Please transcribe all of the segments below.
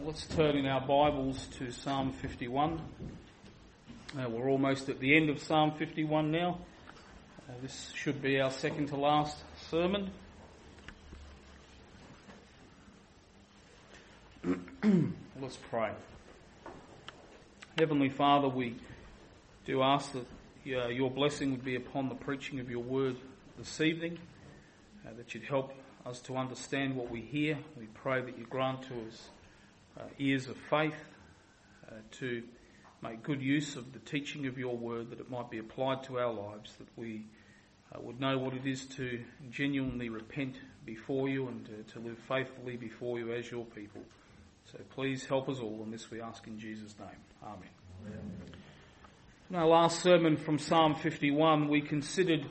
Let's turn in our Bibles to Psalm 51. We're almost at the end of Psalm 51 now. This should be our second to last sermon. Let's pray. Heavenly Father, we do ask that your blessing would be upon the preaching of your word this evening, that you'd help us to understand what we hear. We pray that you grant to us ears of faith to make good use of the teaching of your word, that it might be applied to our lives, that we would know what it is to genuinely repent before you and to live faithfully before you as your people. So please help us all, and this we ask in Jesus' name. Amen. In our last sermon from Psalm 51, we considered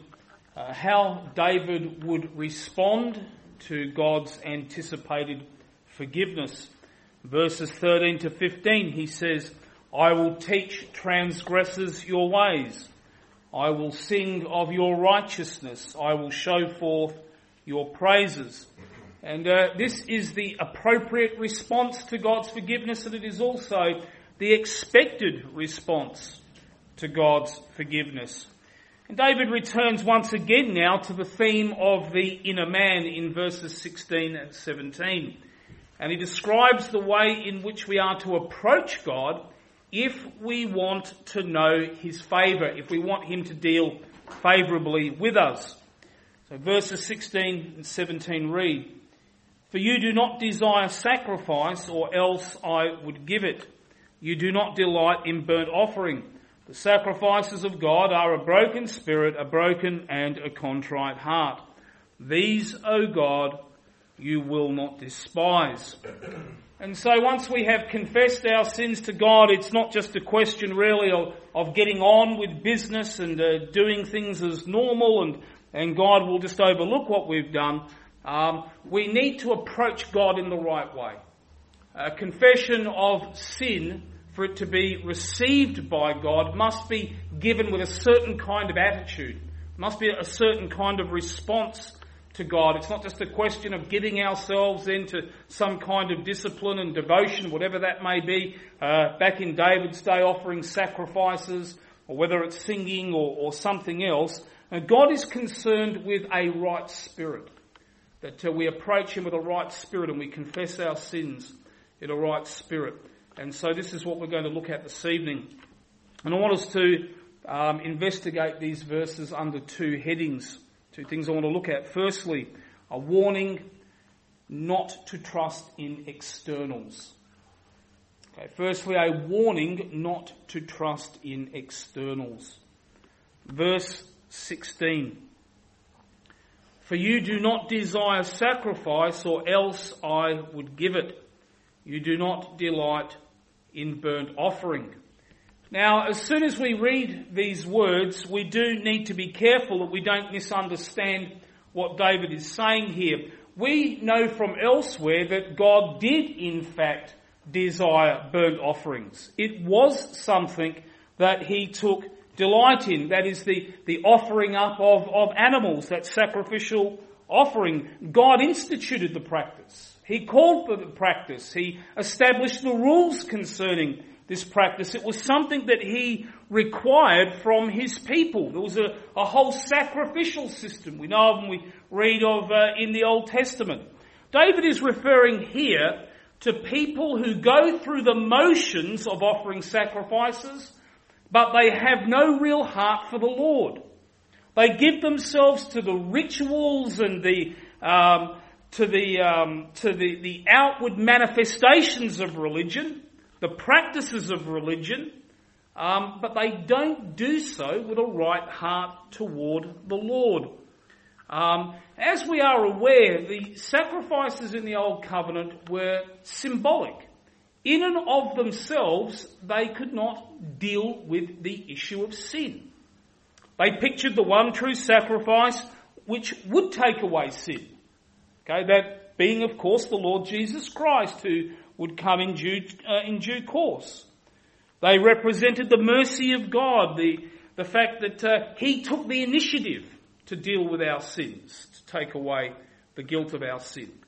how David would respond to God's anticipated forgiveness. Verses 13 to 15, he says, I will teach transgressors your ways. I will sing of your righteousness. I will show forth your praises. And this is the appropriate response to God's forgiveness, and it is also the expected response to God's forgiveness. And David returns once again now to the theme of the inner man in verses 16 and 17. And he describes the way in which we are to approach God if we want to know his favour, if we want him to deal favourably with us. So verses 16 and 17 read, For you do not desire sacrifice, or else I would give it. You do not delight in burnt offering. The sacrifices of God are a broken spirit, a broken and a contrite heart. These, O God, you will not despise. And so once we have confessed our sins to God, it's not just a question really of getting on with business and doing things as normal and God will just overlook what we've done. We need to approach God in the right way. A confession of sin, for it to be received by God, must be given with a certain kind of attitude. Must be a certain kind of response to God. It's not just a question of getting ourselves into some kind of discipline and devotion, whatever that may be. Back in David's day, offering sacrifices, or whether it's singing or something else. God is concerned with a right spirit. That we approach him with a right spirit and we confess our sins in a right spirit. And so this is what we're going to look at this evening. And I want us to investigate these verses under two headings. Two things I want to look at. Firstly, a warning not to trust in externals. Okay, firstly, a warning not to trust in externals. Verse 16. For you do not desire sacrifice, or else I would give it. You do not delight in burnt offering. Now, as soon as we read these words, we do need to be careful that we don't misunderstand what David is saying here. We know from elsewhere that God did, in fact, desire burnt offerings. It was something that he took delight in. That is the offering up of animals, that sacrificial offering. God instituted the practice. He called for the practice. He established the rules concerning this practice. It was something that he required from his people. There was a whole sacrificial system we know of and we read of in the Old Testament. David is referring here to people who go through the motions of offering sacrifices, but they have no real heart for the Lord. They give themselves to the rituals and the outward manifestations of religion, the practices of religion, but they don't do so with a right heart toward the Lord. As we are aware, the sacrifices in the Old Covenant were symbolic. In and of themselves, they could not deal with the issue of sin. They pictured the one true sacrifice which would take away sin. Okay, that being, of course, the Lord Jesus Christ, who would come in due course. They represented the mercy of God, the fact that he took the initiative to deal with our sins, to take away the guilt of our sin.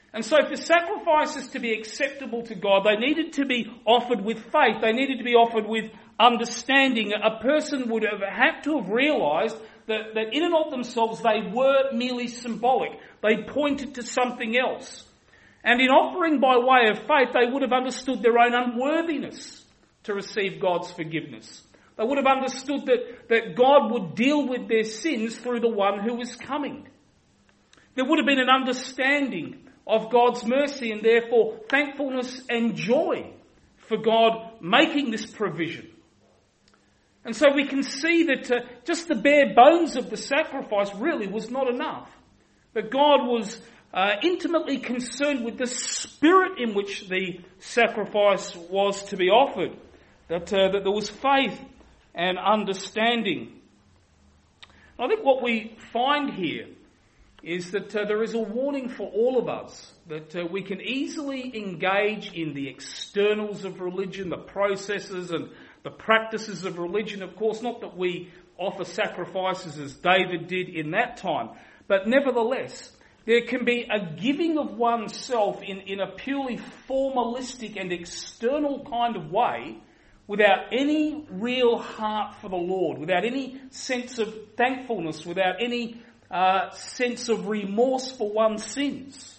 And so for sacrifices to be acceptable to God, they needed to be offered with faith. They needed to be offered with understanding. A person would have had to have realised that in and of themselves they were merely symbolic. They pointed to something else. And in offering by way of faith, they would have understood their own unworthiness to receive God's forgiveness. They would have understood that God would deal with their sins through the one who was coming. There would have been an understanding of God's mercy and therefore thankfulness and joy for God making this provision. And so we can see that just the bare bones of the sacrifice really was not enough. That God was intimately concerned with the spirit in which the sacrifice was to be offered. That there was faith and understanding. I think what we find here is that there is a warning for all of us that we can easily engage in the externals of religion, the processes and the practices of religion. Of course, not that we offer sacrifices as David did in that time, but nevertheless, there can be a giving of oneself in a purely formalistic and external kind of way without any real heart for the Lord, without any sense of thankfulness, without any sense of remorse for one's sins.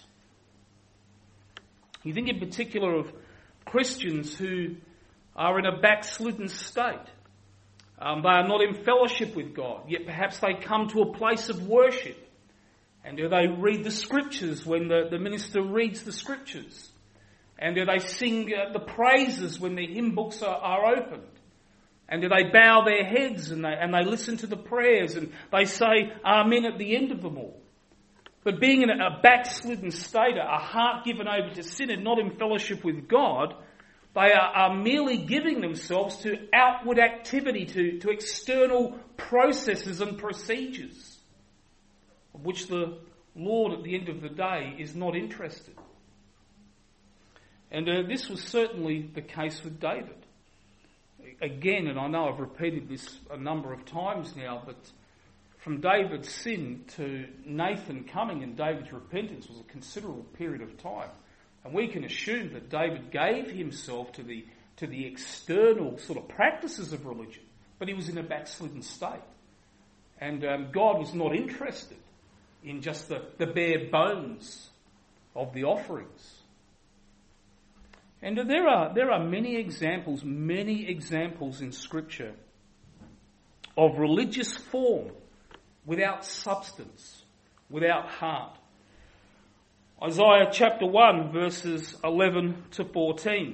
You think in particular of Christians who are in a backslidden state. They are not in fellowship with God, yet perhaps they come to a place of worship. And do they read the scriptures when the minister reads the scriptures? And do they sing the praises when the hymn books are opened? And do they bow their heads and they listen to the prayers and they say amen at the end of them all? But being in a backslidden state, a heart given over to sin and not in fellowship with God, they are merely giving themselves to outward activity, to external processes and procedures, of which the Lord at the end of the day is not interested. And this was certainly the case with David. Again, and I know I've repeated this a number of times now, but from David's sin to Nathan coming and David's repentance was a considerable period of time. And we can assume that David gave himself to the external sort of practices of religion, but he was in a backslidden state. And God was not interested in just the bare bones of the offerings. And there are many examples in Scripture of religious form without substance, without heart. Isaiah chapter 1 verses 11 to 14.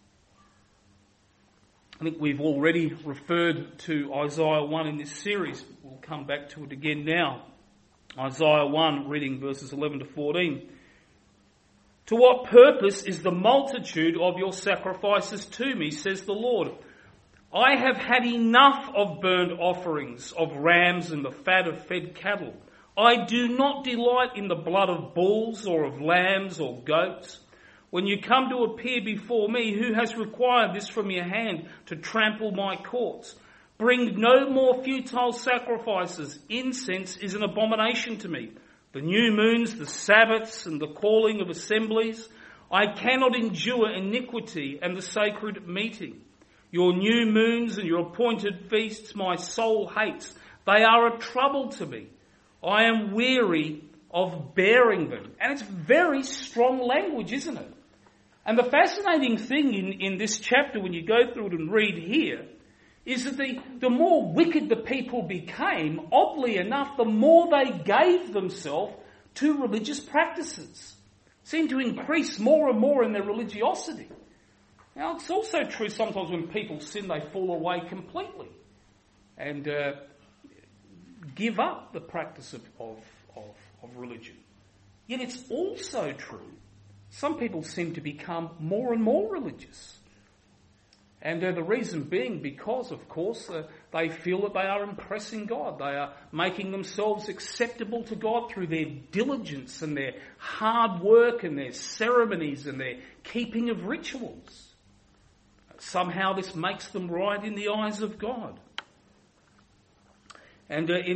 I think we've already referred to Isaiah 1 in this series. We'll come back to it again now. Isaiah 1 reading verses 11 to 14. To what purpose is the multitude of your sacrifices to me, says the Lord? I have had enough of burnt offerings, of rams and the fat of fed cattle. I do not delight in the blood of bulls or of lambs or goats. When you come to appear before me, who has required this from your hand to trample my courts? Bring no more futile sacrifices. Incense is an abomination to me. The new moons, the Sabbaths, and the calling of assemblies. I cannot endure iniquity and the sacred meeting. Your new moons and your appointed feasts my soul hates. They are a trouble to me. I am weary of bearing them. And it's very strong language, isn't it? And the fascinating thing in this chapter, when you go through it and read here, is that the more wicked the people became, oddly enough, the more they gave themselves to religious practices. Seemed to increase more and more in their religiosity. Now, it's also true sometimes when people sin, they fall away completely and give up the practice of religion. Yet it's also true, some people seem to become more and more religious. And the reason being because, of course, they feel that they are impressing God. They are making themselves acceptable to God through their diligence and their hard work and their ceremonies and their keeping of rituals. Somehow this makes them right in the eyes of God. And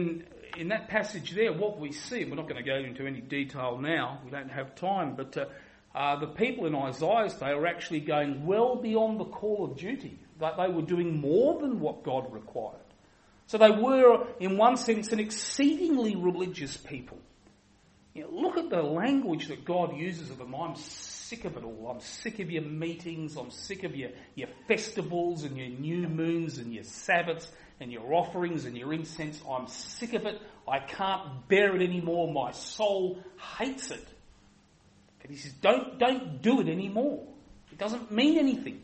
in that passage there, what we see, we're not going to go into any detail now, we don't have time, but the people in Isaiah's day were actually going well beyond the call of duty. That they were doing more than what God required. So they were, in one sense, an exceedingly religious people. Look at the language that God uses of them. I'm sick of it all. I'm sick of your meetings. I'm sick of your festivals and your new moons and your Sabbaths and your offerings and your incense. I'm sick of it. I can't bear it anymore. My soul hates it. And he says, don't do it anymore. It doesn't mean anything.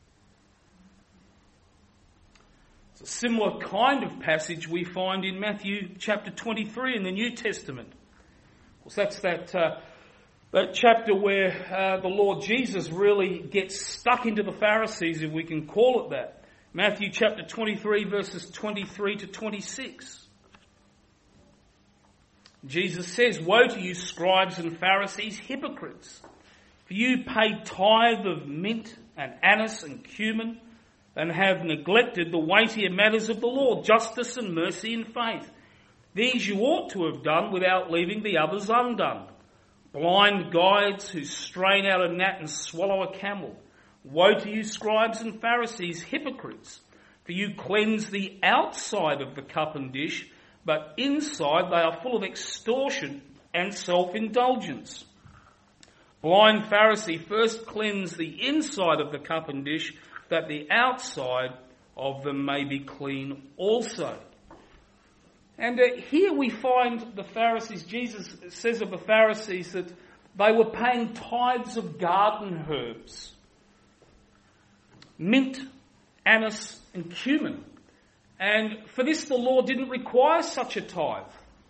It's a similar kind of passage we find in Matthew chapter 23 in the New Testament. Of course, that's that chapter where the Lord Jesus really gets stuck into the Pharisees, if we can call it that. Matthew chapter 23, verses 23 to 26. Jesus says, "Woe to you, scribes and Pharisees, hypocrites! For you pay tithe of mint and anise and cumin, and have neglected the weightier matters of the law, justice and mercy and faith. These you ought to have done without leaving the others undone. Blind guides who strain out a gnat and swallow a camel. Woe to you, scribes and Pharisees, hypocrites! For you cleanse the outside of the cup and dish, but inside they are full of extortion and self-indulgence. Blind Pharisee, first cleanse the inside of the cup and dish, that the outside of them may be clean also." And here we find the Pharisees, Jesus says of the Pharisees that they were paying tithes of garden herbs. Mint, anise and cumin. And for this the law didn't require such a tithe.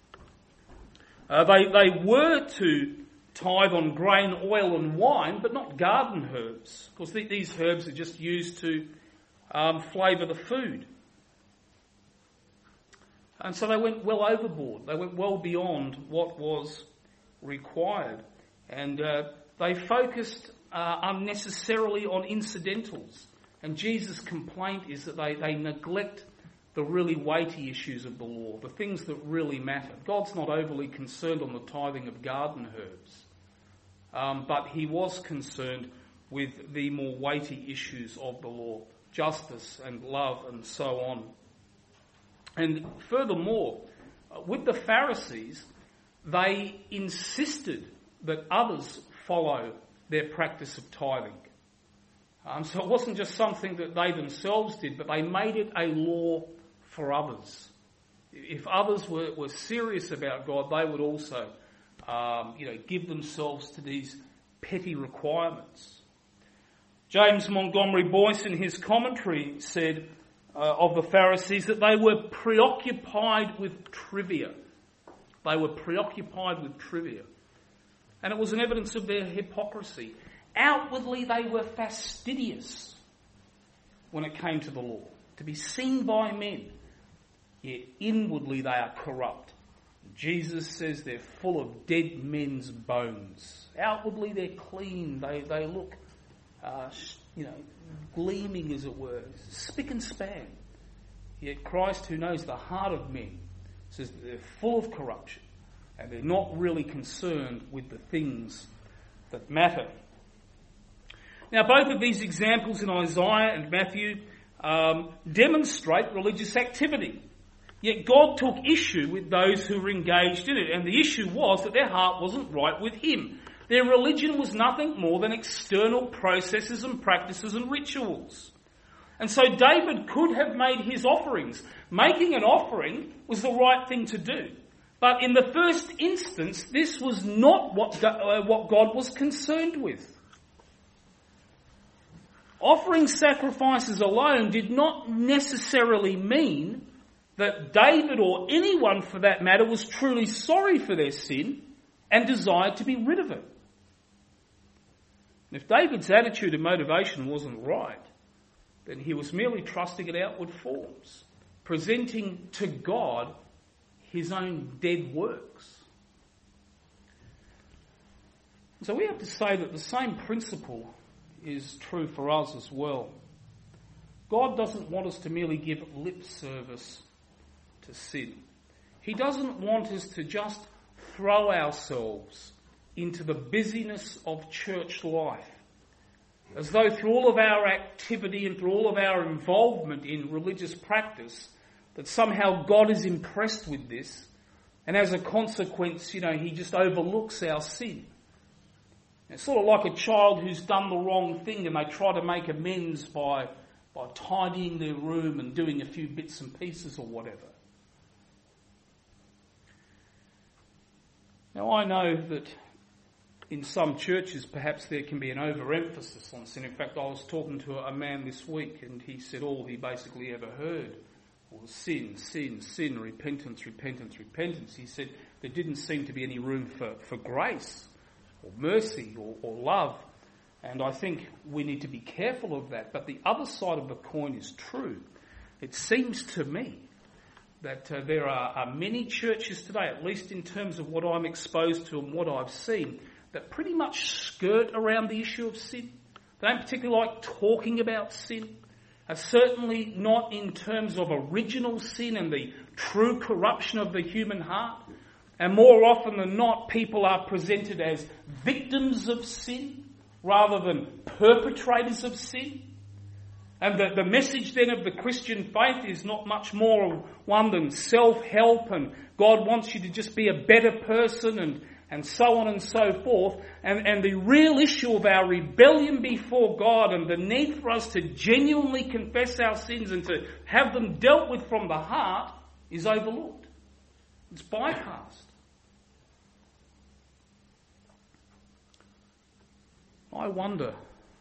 They were to tithe on grain, oil and wine, but not garden herbs. Of course, these herbs are just used to flavour the food. And so they went well overboard. They went well beyond what was required. And they focused unnecessarily on incidentals. And Jesus' complaint is that they neglect the really weighty issues of the law, the things that really matter. God's not overly concerned on the tithing of garden herbs. But he was concerned with the more weighty issues of the law, justice and love and so on. And furthermore, with the Pharisees, they insisted that others follow their practice of tithing. So it wasn't just something that they themselves did, but they made it a law for others. If others were serious about God, they would also give themselves to these petty requirements. James Montgomery Boyce in his commentary said of the Pharisees that they were preoccupied with trivia. They were preoccupied with trivia. And it was an evidence of their hypocrisy. Outwardly they were fastidious when it came to the law, to be seen by men, yet inwardly they are corrupt. Jesus says they're full of dead men's bones. Outwardly they're clean. They look, gleaming as it were, spick and span. Yet Christ, who knows the heart of men, says that they're full of corruption and they're not really concerned with the things that matter. Now, both of these examples in Isaiah and Matthew demonstrate religious activity. Yet God took issue with those who were engaged in it, and the issue was that their heart wasn't right with him. Their religion was nothing more than external processes and practices and rituals. And so David could have made his offerings. Making an offering was the right thing to do. But in the first instance, this was not what God was concerned with. Offering sacrifices alone did not necessarily mean that David, or anyone for that matter, was truly sorry for their sin and desired to be rid of it. If David's attitude and motivation wasn't right, then he was merely trusting in outward forms, presenting to God his own dead works. So we have to say that the same principle is true for us as well. God doesn't want us to merely give lip service to sin. He doesn't want us to just throw ourselves into the busyness of church life, as though through all of our activity and through all of our involvement in religious practice, that somehow God is impressed with this, and as a consequence, he just overlooks our sin. It's sort of like a child who's done the wrong thing and they try to make amends by tidying their room and doing a few bits and pieces or whatever. Now, I know that in some churches perhaps there can be an overemphasis on sin. In fact, I was talking to a man this week and he said all he basically ever heard was sin, sin, sin, repentance, repentance, repentance. He said there didn't seem to be any room for grace or mercy or love. And I think we need to be careful of that. But the other side of the coin is true. It seems to me that there are many churches today, at least in terms of what I'm exposed to and what I've seen, that pretty much skirt around the issue of sin. They don't particularly like talking about sin. Certainly not in terms of original sin and the true corruption of the human heart. And more often than not, people are presented as victims of sin rather than perpetrators of sin. And the message then of the Christian faith is not much more one than self-help and God wants you to just be a better person and so on and so forth. And the real issue of our rebellion before God and the need for us to genuinely confess our sins and to have them dealt with from the heart is overlooked. It's bypassed. I wonder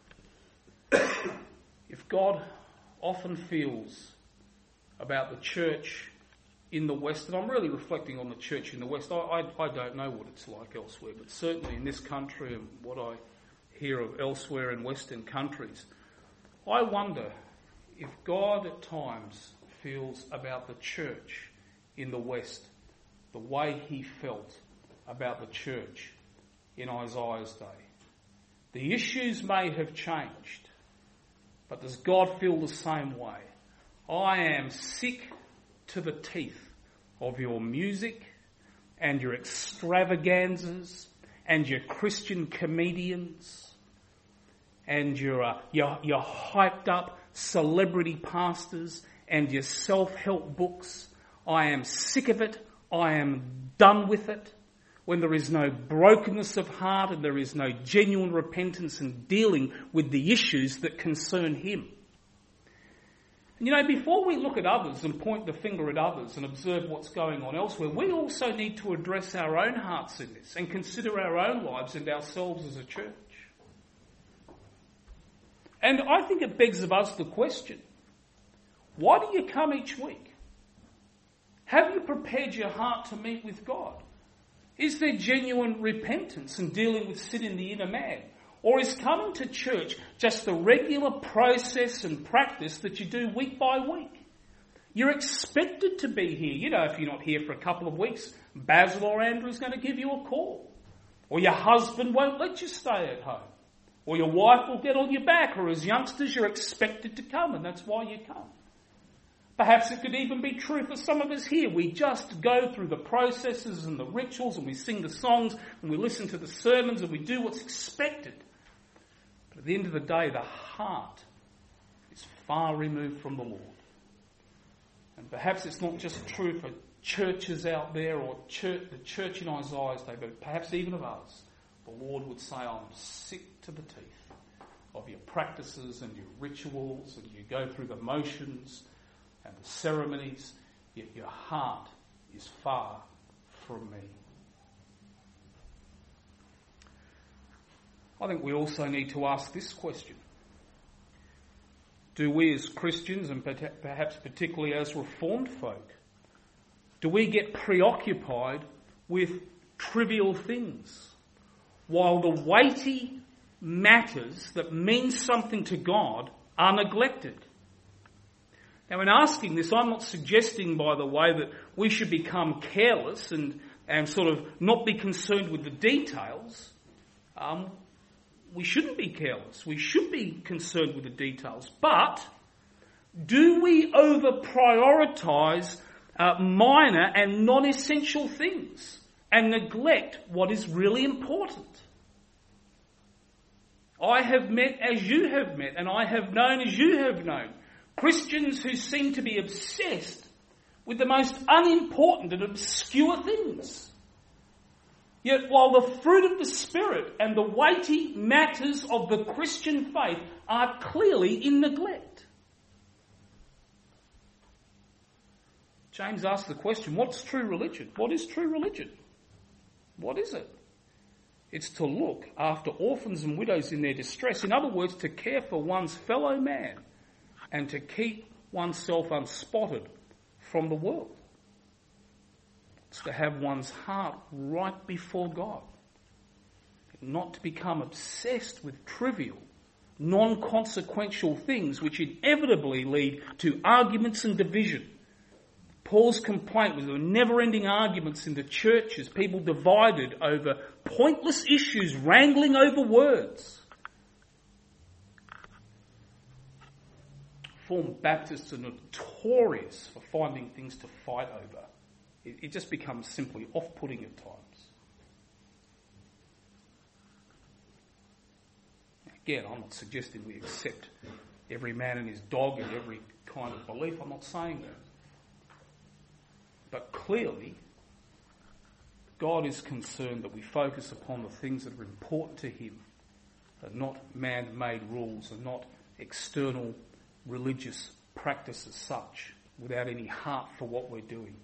if God often feels about the church in the West, and I'm really reflecting on the church in the West. I don't know what it's like elsewhere, but certainly in this country and what I hear of elsewhere in Western countries, I wonder if God at times feels about the church in the West the way he felt about the church in Isaiah's day. The issues may have changed, but does God feel the same way? I am sick to the teeth of your music and your extravaganzas and your Christian comedians and your hyped up celebrity pastors and your self-help books. I am sick of it. I am done with it. When there is no brokenness of heart and there is no genuine repentance and dealing with the issues that concern him. And before we look at others and point the finger at others and observe what's going on elsewhere, we also need to address our own hearts in this and consider our own lives and ourselves as a church. And I think it begs of us the question, why do you come each week? Have you prepared your heart to meet with God? Is there genuine repentance and dealing with sin in the inner man? Or is coming to church just the regular process and practice that you do week by week? You're expected to be here. If you're not here for a couple of weeks, Basil or Andrew is going to give you a call. Or your husband won't let you stay at home. Or your wife will get on your back. Or as youngsters, you're expected to come, and that's why you come. Perhaps it could even be true for some of us here. We just go through the processes and the rituals and we sing the songs and we listen to the sermons and we do what's expected. But at the end of the day, the heart is far removed from the Lord. And perhaps it's not just true for churches out there or the church in Isaiah's day, but perhaps even of us. The Lord would say, I'm sick to the teeth of your practices and your rituals and you go through the motions and the ceremonies, yet your heart is far from me. I think we also need to ask this question. Do we as Christians, and perhaps particularly as Reformed folk, do we get preoccupied with trivial things while the weighty matters that mean something to God are neglected? Now, in asking this, I'm not suggesting, by the way, that we should become careless and sort of not be concerned with the details. We shouldn't be careless. We should be concerned with the details. But do we over-prioritise minor and non-essential things and neglect what is really important. I have met as you have met, and I have known as you have known, Christians who seem to be obsessed with the most unimportant and obscure things. Yet while the fruit of the Spirit and the weighty matters of the Christian faith are clearly in neglect. James asks the question, what's true religion? What is true religion? What is it? It's to look after orphans and widows in their distress. In other words, to care for one's fellow man and to keep oneself unspotted from the world. It's to have one's heart right before God. Not to become obsessed with trivial, non-consequential things which inevitably lead to arguments and division. Paul's complaint was there were never-ending arguments in the churches, people divided over pointless issues, wrangling over words. Reformed Baptists are notorious for finding things to fight over. It just becomes simply off-putting at times. Again, I'm not suggesting we accept every man and his dog and every kind of belief. I'm not saying that. But clearly, God is concerned that we focus upon the things that are important to him, and not man-made rules, and not external religious practice as such, without any heart for what we're doing.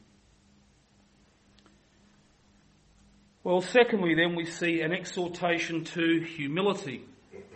Well, secondly, then we see an exhortation to humility.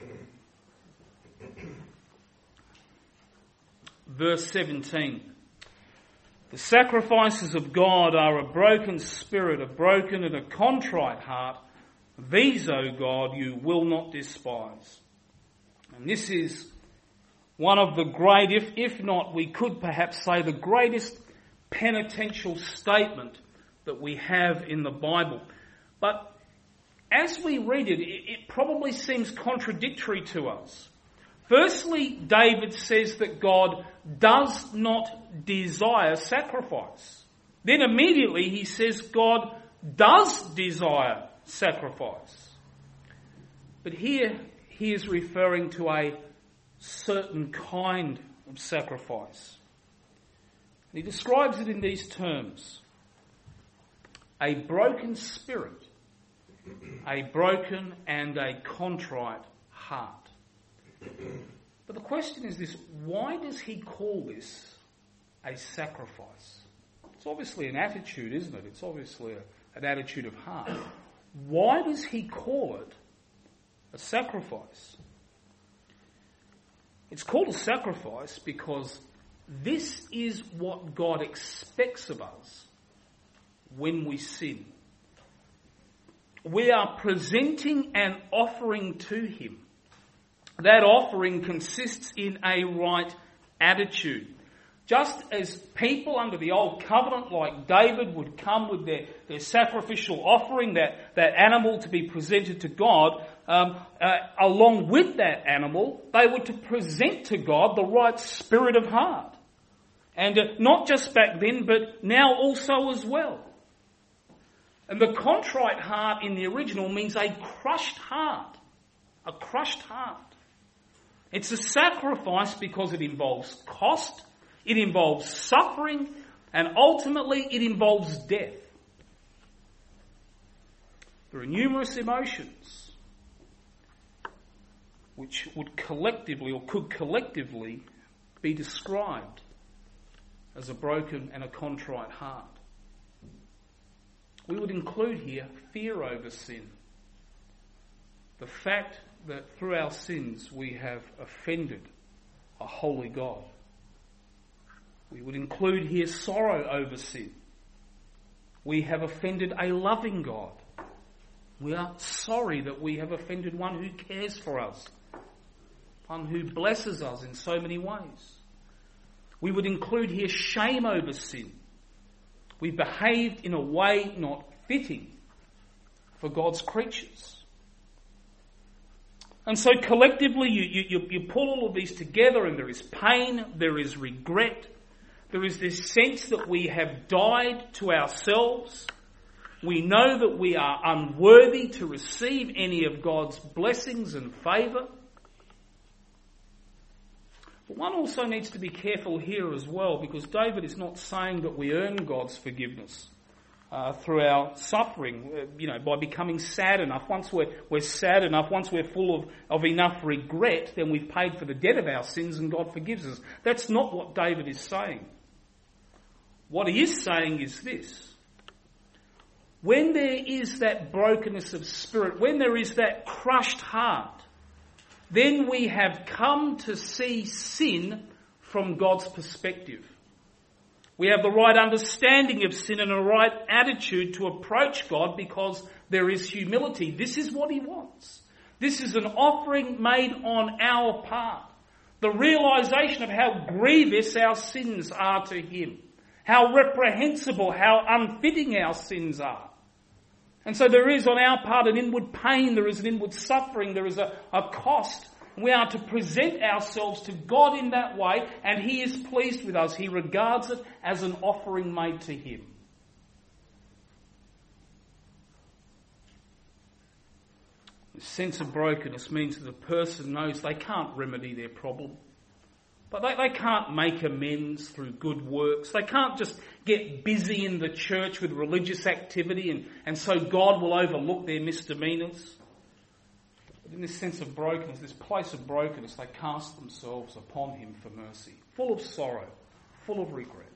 Verse 17. The sacrifices of God are a broken spirit, a broken and a contrite heart. These, O God, you will not despise. And this is one of the great, if not, we could perhaps say the greatest penitential statement that we have in the Bible. But as we read it, it probably seems contradictory to us. Firstly, David says that God does not desire sacrifice. Then immediately he says God does desire sacrifice. But here he is referring to a certain kind of sacrifice. He describes it in these terms. A broken spirit, a broken and a contrite heart. But the question is this, why does he call this a sacrifice? It's obviously an attitude, isn't it? It's obviously an attitude of heart. Why does he call it a sacrifice? It's called a sacrifice because this is what God expects of us when we sin. We are presenting an offering to him. That offering consists in a right attitude. Just as people under the old covenant, like David, would come with their sacrificial offering, that animal to be presented to God, along with that animal, they were to present to God the right spirit of heart. And not just back then, but now also as well. And the contrite heart in the original means a crushed heart. A crushed heart. It's a sacrifice because it involves cost, it involves suffering, and ultimately it involves death. There are numerous emotions which would collectively or could collectively be described as a broken and a contrite heart. We would include here fear over sin. The fact that through our sins we have offended a holy God. We would include here sorrow over sin. We have offended a loving God. We are sorry that we have offended one who cares for us, one who blesses us in so many ways. We would include here shame over sin. We behaved in a way not fitting for God's creatures. And so collectively you pull all of these together and there is pain, there is regret, There is this sense that we have died to ourselves. We know that we are unworthy to receive any of God's blessings and favour. But one also needs to be careful here as well, because David is not saying that we earn God's forgiveness through our suffering, by becoming sad enough. Once we're sad enough, once we're full of enough regret, then we've paid for the debt of our sins and God forgives us. That's not what David is saying. What he is saying is this: when there is that brokenness of spirit, when there is that crushed heart, then we have come to see sin from God's perspective. We have the right understanding of sin and a right attitude to approach God because there is humility. This is what he wants. This is an offering made on our part. The realisation of how grievous our sins are to him. How reprehensible, how unfitting our sins are. And so there is on our part an inward pain, there is an inward suffering, there is a cost. We are to present ourselves to God in that way, and he is pleased with us. He regards it as an offering made to him. The sense of brokenness means that the person knows they can't remedy their problem. But they can't make amends through good works. They can't just get busy in the church with religious activity and so God will overlook their misdemeanours. But in this sense of brokenness, this place of brokenness, they cast themselves upon him for mercy, full of sorrow, full of regret.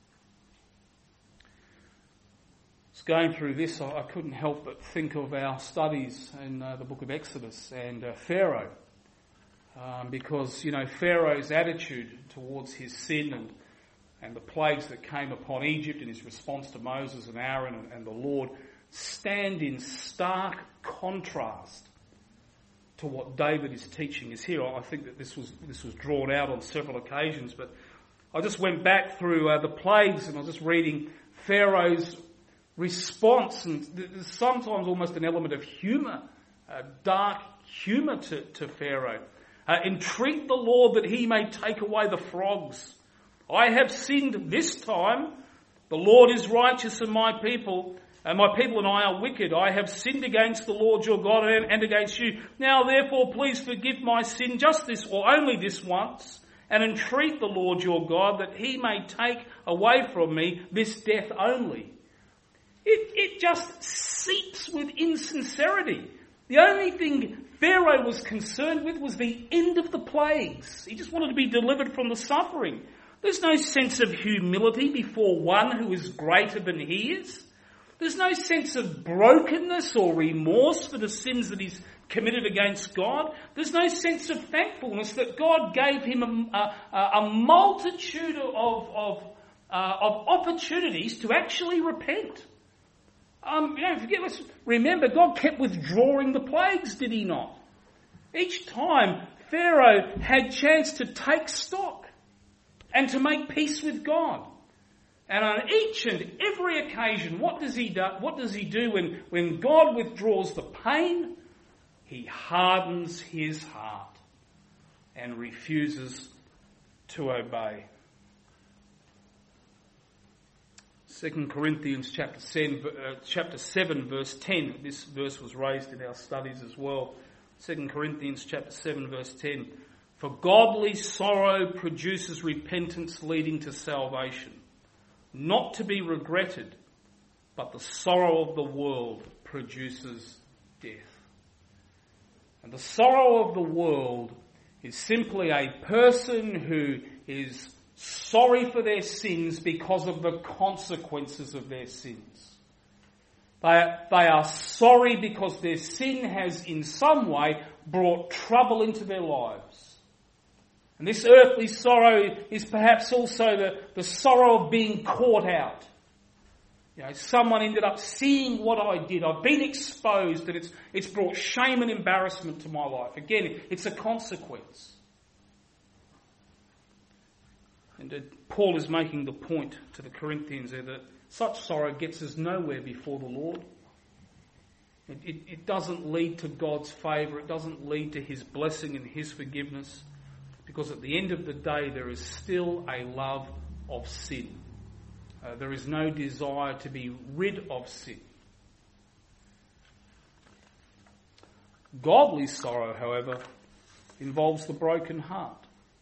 Just going through this, I couldn't help but think of our studies in the book of Exodus and Pharaoh. Because, Pharaoh's attitude towards his sin and the plagues that came upon Egypt and his response to Moses and Aaron and the Lord stand in stark contrast to what David is teaching us here. I think that this was drawn out on several occasions, but I just went back through the plagues and I was just reading Pharaoh's response, and there's sometimes almost an element of humour, dark humour to Pharaoh. Entreat the Lord that he may take away the frogs. I have sinned this time. The Lord is righteous and my people and I are wicked. I have sinned against the Lord your God and against you. Now therefore please forgive my sin just this or only this once, and entreat the Lord your God that he may take away from me this death only. It just seeps with insincerity. The only thing Pharaoh was concerned with was the end of the plagues. He just wanted to be delivered from the suffering. There's no sense of humility before one who is greater than he is. There's no sense of brokenness or remorse for the sins that he's committed against God. There's no sense of thankfulness that God gave him a multitude of opportunities to actually repent. Let's remember, God kept withdrawing the plagues, did he not? Each time, Pharaoh had chance to take stock and to make peace with God. And on each and every occasion, what does he do when God withdraws the pain? He hardens his heart and refuses to obey. 2 Corinthians chapter 7 verse 10. This verse was raised in our studies as well. 2 Corinthians chapter 7 verse 10. For godly sorrow produces repentance leading to salvation, not to be regretted, but the sorrow of the world produces death. And the sorrow of the world is simply a person who is sorry for their sins because of the consequences of their sins. They are sorry because their sin has in some way brought trouble into their lives. And this earthly sorrow is perhaps also the sorrow of being caught out. Someone ended up seeing what I did. I've been exposed and it's brought shame and embarrassment to my life. Again, it's a consequence. And Paul is making the point to the Corinthians there that such sorrow gets us nowhere before the Lord. It doesn't lead to God's favour. It doesn't lead to his blessing and his forgiveness. Because at the end of the day, there is still a love of sin. There is no desire to be rid of sin. Godly sorrow, however, involves the broken heart.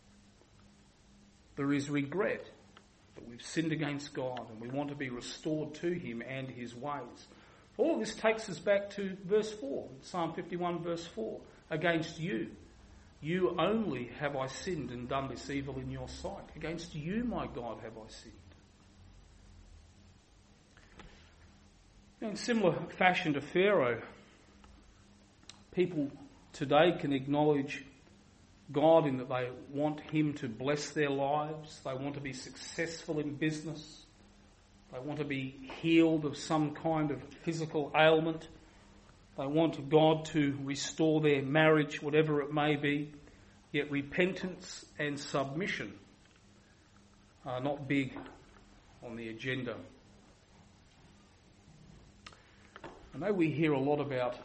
There is regret that we've sinned against God and we want to be restored to him and his ways. All of this takes us back to verse 4, Psalm 51 verse 4. Against you only have I sinned and done this evil in your sight. Against you, my God, have I sinned. In similar fashion to Pharaoh, people today can acknowledge God in that they want him to bless their lives. They want to be successful in business. They want to be healed of some kind of physical ailment. They want God to restore their marriage, whatever it may be. Yet repentance and submission are not big on the agenda. I know we hear a lot about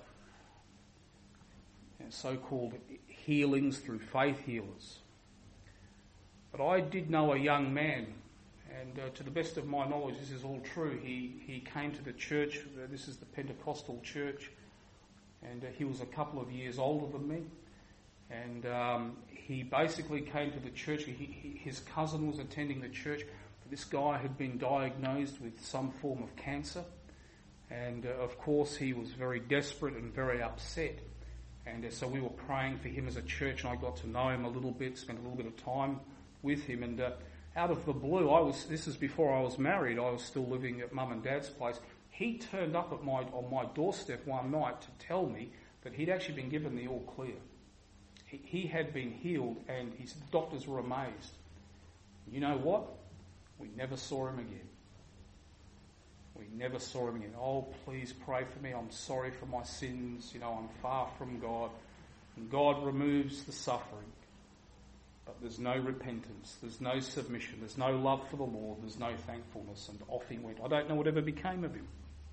so-called healings through faith healers. But I did know a young man, and to the best of my knowledge, this is all true. He came to the church. This is the Pentecostal church, and he was a couple of years older than me. And he basically came to the church. His cousin was attending the church. This guy had been diagnosed with some form of cancer, and of course he was very desperate and very upset. And so we were praying for him as a church, and I got to know him a little bit, spent a little bit of time with him. And out of the blue, this is before I was married, I was still living at Mum and Dad's place. He turned up on my doorstep one night to tell me that he'd actually been given the all clear. He had been healed, and the doctors were amazed. You know what? We never saw him again. We never saw him again. Oh, please pray for me. I'm sorry for my sins. I'm far from God. And God removes the suffering. But there's no repentance. There's no submission. There's no love for the Lord. There's no thankfulness. And off he went. I don't know whatever became of him.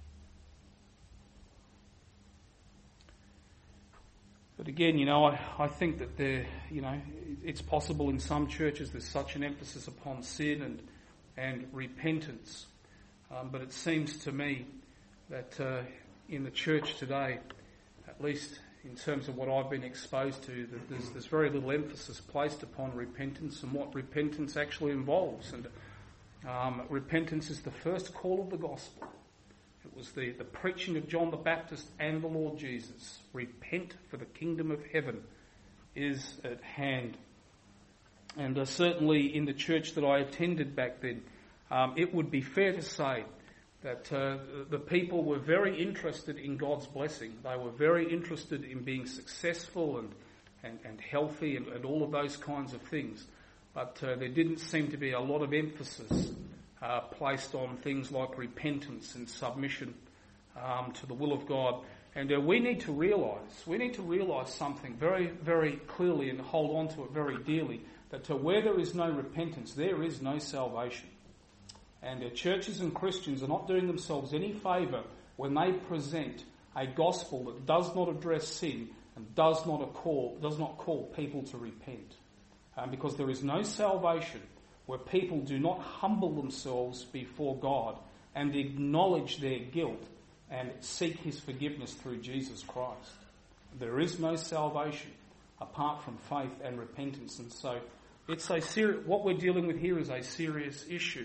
But again, I think that it's possible in some churches there's such an emphasis upon sin and repentance. But it seems to me that in the church today, at least in terms of what I've been exposed to, that there's very little emphasis placed upon repentance and what repentance actually involves. And repentance is the first call of the gospel. It was the preaching of John the Baptist and the Lord Jesus. Repent, for the kingdom of heaven is at hand. And certainly in the church that I attended back then, it would be fair to say that the people were very interested in God's blessing. They were very interested in being successful and healthy and all of those kinds of things. But there didn't seem to be a lot of emphasis placed on things like repentance and submission to the will of God. And we need to realise something very, very clearly and hold on to it very dearly, that where there is no repentance, there is no salvation. And churches and Christians are not doing themselves any favour when they present a gospel that does not address sin and does not call people to repent. Because there is no salvation where people do not humble themselves before God and acknowledge their guilt and seek his forgiveness through Jesus Christ. There is no salvation apart from faith and repentance. And so what we're dealing with here is a serious issue.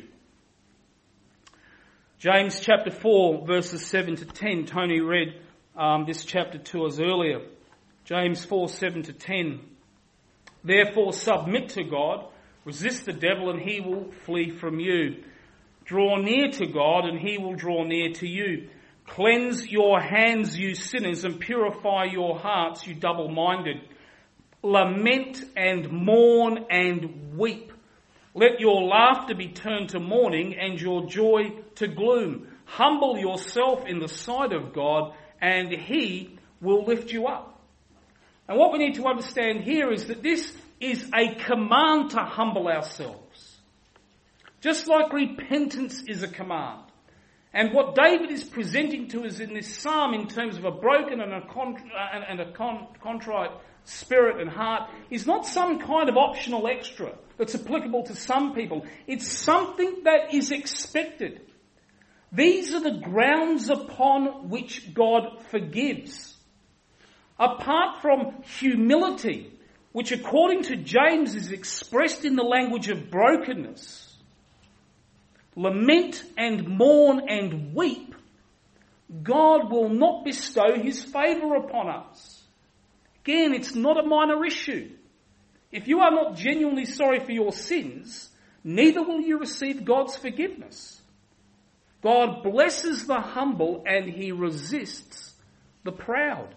James chapter 4 verses 7 to 10. Tony read this chapter to us earlier. James 4, 7 to 10. Therefore submit to God, resist the devil and he will flee from you. Draw near to God and he will draw near to you. Cleanse your hands, you sinners, and purify your hearts, you double-minded. Lament and mourn and weep. Let your laughter be turned to mourning and your joy to gloom. Humble yourself in the sight of God and he will lift you up. And what we need to understand here is that this is a command to humble ourselves. Just like repentance is a command. And what David is presenting to us in this psalm in terms of a broken and a contrite spirit and heart is not some kind of optional extra. that's applicable to some people. It's something that is expected. These are the grounds upon which God forgives. Apart from humility, which according to James is expressed in the language of brokenness, lament and mourn and weep, God will not bestow his favour upon us. Again, it's not a minor issue. If you are not genuinely sorry for your sins, neither will you receive God's forgiveness. God blesses the humble and he resists the proud.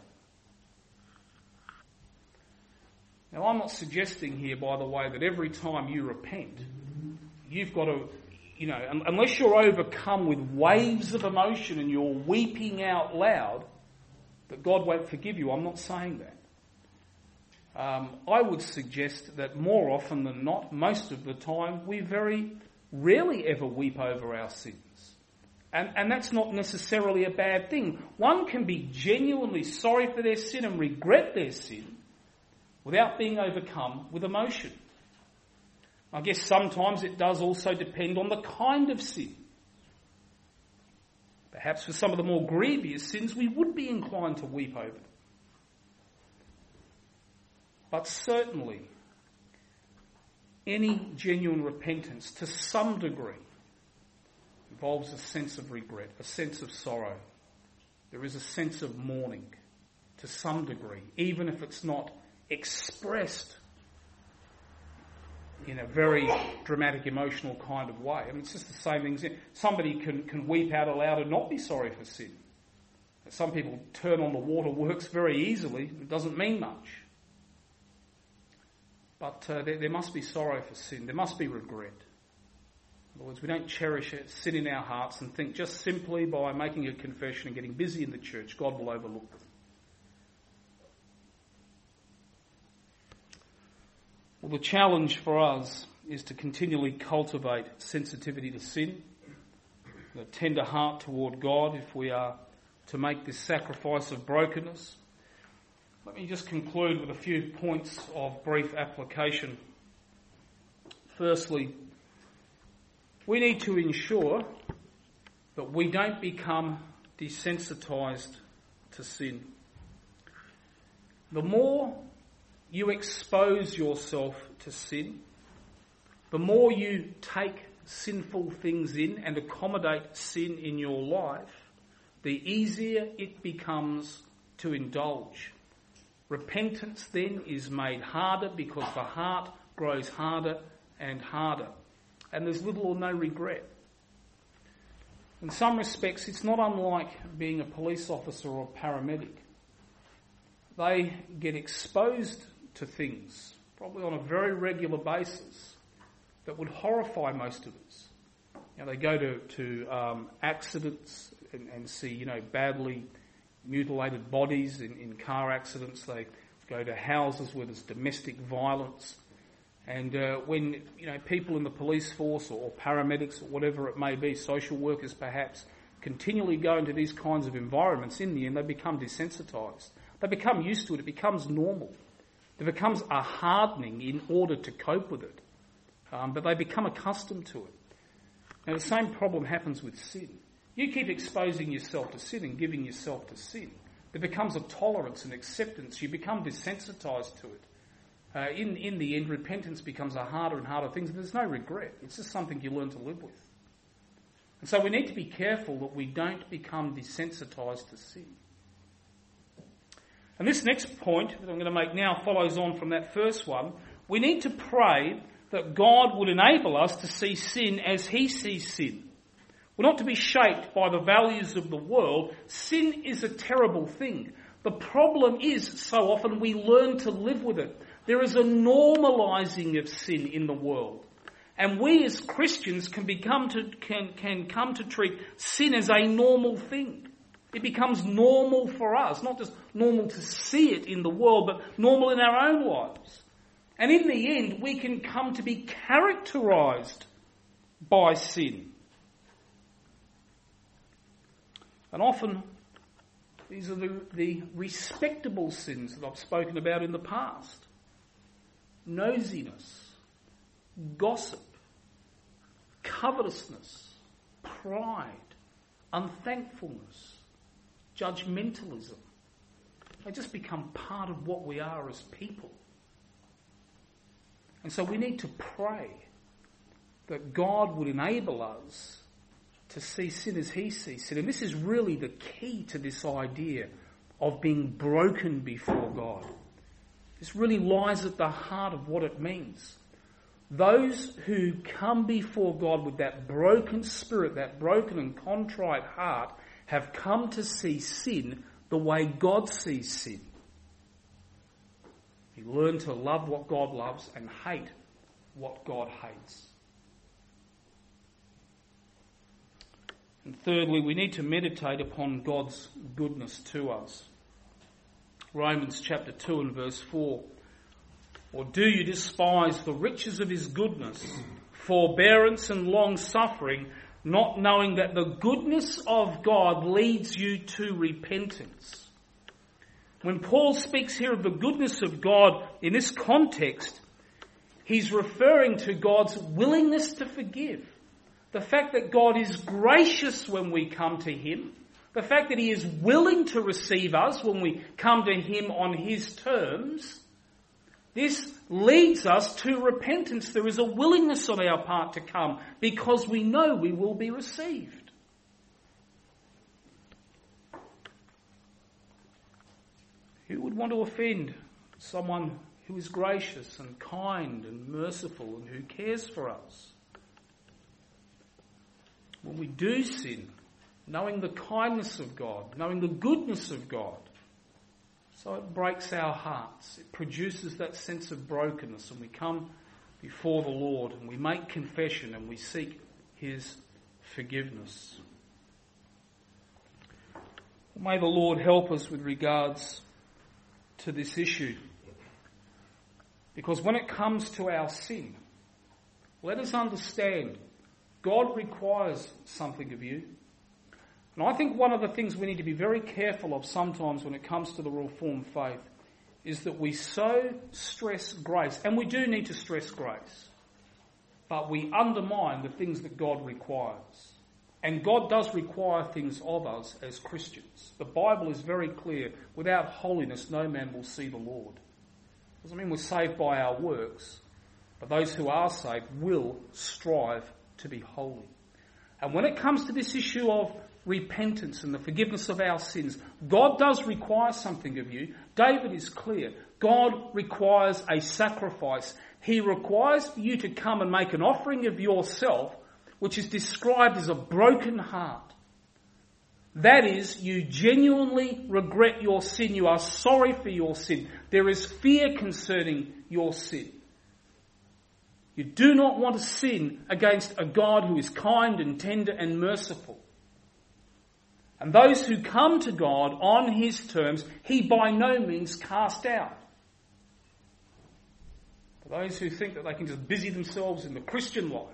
Now, I'm not suggesting here, by the way, that every time you repent, you've got to, unless you're overcome with waves of emotion and you're weeping out loud, that God won't forgive you. I'm not saying that. I would suggest that more often than not, most of the time, we very rarely ever weep over our sins. And that's not necessarily a bad thing. One can be genuinely sorry for their sin and regret their sin without being overcome with emotion. I guess sometimes it does also depend on the kind of sin. Perhaps for some of the more grievous sins, we would be inclined to weep over them. But certainly, any genuine repentance, to some degree, involves a sense of regret, a sense of sorrow. There is a sense of mourning, to some degree, even if it's not expressed in a very dramatic, emotional kind of way. I mean, it's just the same things. Somebody can weep out aloud and not be sorry for sin. Some people turn on the waterworks very easily. It doesn't mean much. But there must be sorrow for sin. There must be regret. In other words, we don't cherish sin in our hearts and think just simply by making a confession and getting busy in the church, God will overlook them. Well, the challenge for us is to continually cultivate sensitivity to sin, a tender heart toward God if we are to make this sacrifice of brokenness. Let me just conclude with a few points of brief application. Firstly, we need to ensure that we don't become desensitised to sin. The more you expose yourself to sin, the more you take sinful things in and accommodate sin in your life, the easier it becomes to indulge. Repentance then is made harder because the heart grows harder and harder. And there's little or no regret. In some respects, it's not unlike being a police officer or a paramedic. They get exposed to things, probably on a very regular basis, that would horrify most of us. They go to accidents and see, badly mutilated bodies in car accidents. They go to houses where there's domestic violence. And when people in the police force or paramedics or whatever it may be, social workers perhaps, continually go into these kinds of environments, in the end they become desensitised. They become used to it. It becomes normal. There becomes a hardening in order to cope with it. But they become accustomed to it. Now the same problem happens with sin. You keep exposing yourself to sin and giving yourself to sin. There becomes a tolerance and acceptance. You become desensitised to it. In the end, repentance becomes a harder and harder thing. There's no regret. It's just something you learn to live with. And so we need to be careful that we don't become desensitised to sin. And this next point that I'm going to make now follows on from that first one. We need to pray that God would enable us to see sin as he sees sin. We're not to be shaped by the values of the world. Sin is a terrible thing. The problem is, so often we learn to live with it. There is a normalising of sin in the world. And we as Christians can come to treat sin as a normal thing. It becomes normal for us, not just normal to see it in the world, but normal in our own lives. And in the end, we can come to be characterised by sin. And often, these are the respectable sins that I've spoken about in the past. Nosiness, gossip, covetousness, pride, unthankfulness, judgmentalism. They just become part of what we are as people. And so we need to pray that God would enable us to see sin as he sees sin. And this is really the key to this idea of being broken before God. This really lies at the heart of what it means. Those who come before God with that broken spirit, that broken and contrite heart, have come to see sin the way God sees sin. You learn to love what God loves and hate what God hates. And thirdly, we need to meditate upon God's goodness to us. Romans chapter 2 and verse 4. Or do you despise the riches of his goodness, forbearance and long-suffering, not knowing that the goodness of God leads you to repentance? When Paul speaks here of the goodness of God in this context, he's referring to God's willingness to forgive. The fact that God is gracious when we come to him. The fact that he is willing to receive us when we come to him on his terms. This leads us to repentance. There is a willingness on our part to come because we know we will be received. Who would want to offend someone who is gracious and kind and merciful and who cares for us? When we do sin, knowing the kindness of God, knowing the goodness of God, so it breaks our hearts. It produces that sense of brokenness, and we come before the Lord and we make confession and we seek his forgiveness. May the Lord help us with regards to this issue. Because when it comes to our sin, let us understand God requires something of you. And I think one of the things we need to be very careful of sometimes when it comes to the Reformed faith is that we so stress grace, and we do need to stress grace, but we undermine the things that God requires. And God does require things of us as Christians. The Bible is very clear. Without holiness, no man will see the Lord. Doesn't mean we're saved by our works, but those who are saved will strive to be holy. And when it comes to this issue of repentance and the forgiveness of our sins, God does require something of you. David is clear. God requires a sacrifice. He requires you to come and make an offering of yourself, which is described as a broken heart. That is, you genuinely regret your sin. You are sorry for your sin. There is fear concerning your sin. You do not want to sin against a God who is kind and tender and merciful. And those who come to God on his terms, he by no means cast out. For those who think that they can just busy themselves in the Christian life,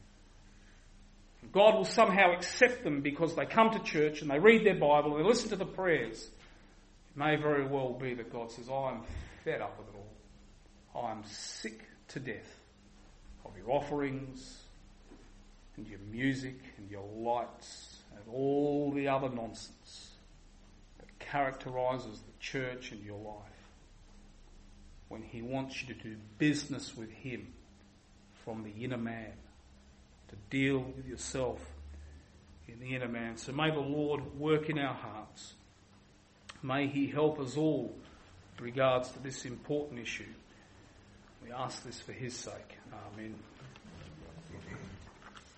God will somehow accept them because they come to church and they read their Bible and they listen to the prayers, it may very well be that God says, I am fed up with it all. I am sick to death of your offerings and your music and your lights and all the other nonsense that characterises the church and your life, when he wants you to do business with him from the inner man, to deal with yourself in the inner man. So may the Lord work in our hearts. May he help us all in regards to this important issue. We ask this for his sake. Amen.